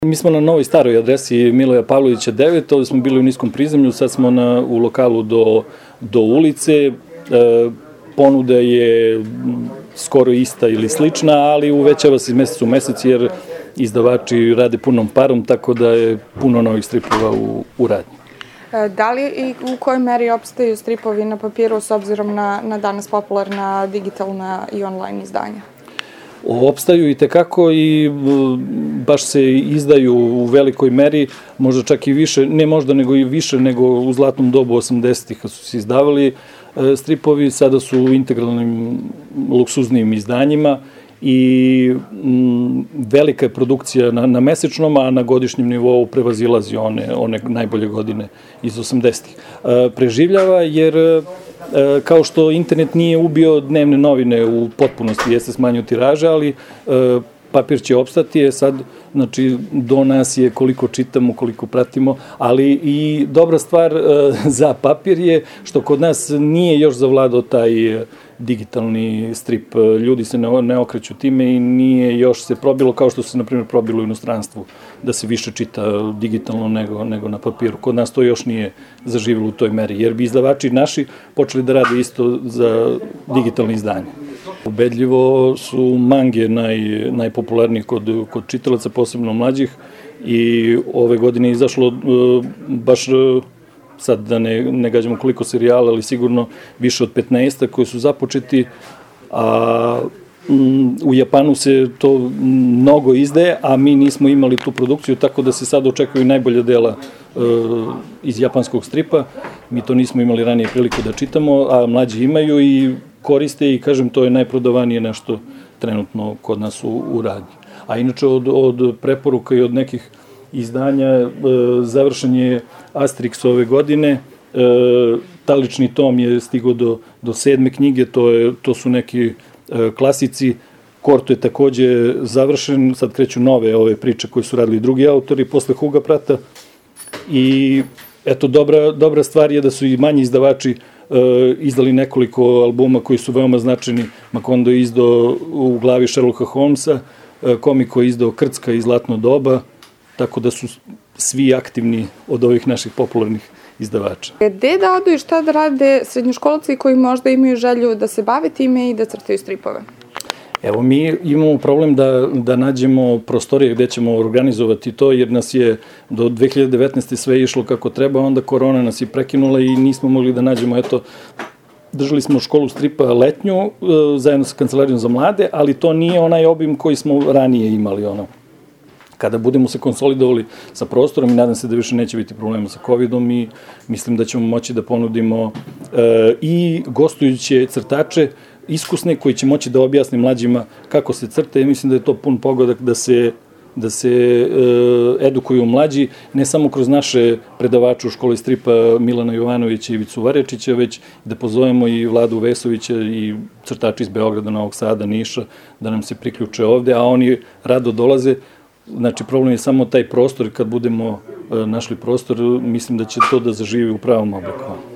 Mi smo na novoj staroj adresi Miloja Pavlovića 9, ovdje smo bili u niskom prizemlju, sad smo u lokalu do ulice. Ponuda je skoro ista ili slična, ali uvećava se iz meseca u mesec jer izdavači rade punom parom, tako da je puno novih stripova u radnji. Da li i u kojoj meri opstaju stripovi na papiru s obzirom na danas popularna digitalna i online izdanja? Opstaju i tekako i baš se izdaju u velikoj meri, možda čak i više, ne možda nego i više nego u zlatnom dobu 80-ih kad su se izdavali stripovi, sada su u integralnim luksuznijim izdanjima i velika je produkcija na mesečnom, a na godišnjem nivou prevazilazi one najbolje godine iz 80-ih. Preživljava jer kao što internet nije ubio dnevne novine u potpunosti, jeste smanjio tiraže, ali papir će opstati, sad, znači, do nas je koliko čitamo, koliko pratimo, ali i dobra stvar za papir je što kod nas nije još zavladao taj digitalni strip. Ljudi se ne okreću time i nije još se probilo kao što se, na primjer, probilo u inostranstvu, da se više čita digitalno nego na papiru. Kod nas to još nije zaživjelo u toj meri, jer bi izdavači naši počeli da rade isto za digitalne izdanje. Ubedljivo su mange najpopularnije kod čitalaca, posebno mlađih, i ove godine je izašlo baš, sad da ne gađamo koliko serijala, ali sigurno više od 15 koji su započeti, a u Japanu se to mnogo izdaje, a mi nismo imali tu produkciju, tako da se sad očekuju najbolja dela iz japanskog stripa. Mi to nismo imali ranije priliku da čitamo, a mlađi imaju i koriste i, kažem, to je najprodavanije nešto trenutno kod nas u radnji. A inače od preporuka i od nekih izdanja završen je Asterix ove godine, talični tom je stigao do 7. knjige, to su neki klasici. Korto je takođe završen, sad kreću nove ove priče koje su radili drugi autori posle Huga Prata i eto, dobra stvar je da su i manji izdavači izdali nekoliko albuma koji su veoma značajni. Makondo je izdao U glavi Sherlocka Holmesa, Komiko je izdao Krcka i Zlatno doba, tako da su svi aktivni od ovih naših popularnih izdavača. Gde da odu i šta da rade srednjoškolci koji možda imaju želju da se bave time i da crtaju stripove? Evo, mi imamo problem da nađemo prostorije gde ćemo organizovati to, jer nas je do 2019. sve išlo kako treba, onda korona nas je prekinula i nismo mogli da nađemo, eto, držali smo školu stripa letnju, zajedno sa Kancelarijom za mlade, ali to nije onaj obim koji smo ranije imali, Kada budemo se konsolidovali sa prostorom i nadam se da više neće biti problema sa COVID-om i mislim da ćemo moći da ponudimo i gostujuće crtače, iskusne, koji će moći da objasni mlađima kako se crta i mislim da je to pun pogodak da se edukuju mlađi, ne samo kroz naše predavače u školi stripa Milana Jovanovića i Ivicu Varečića, već da pozovemo i Vladu Vesovića i crtači iz Beograda, Novog Sada, Niša, da nam se priključe ovde, a oni rado dolaze. Znači, problem je samo taj prostor, kad budemo našli prostor, mislim da će to da zaživi u pravom obliku.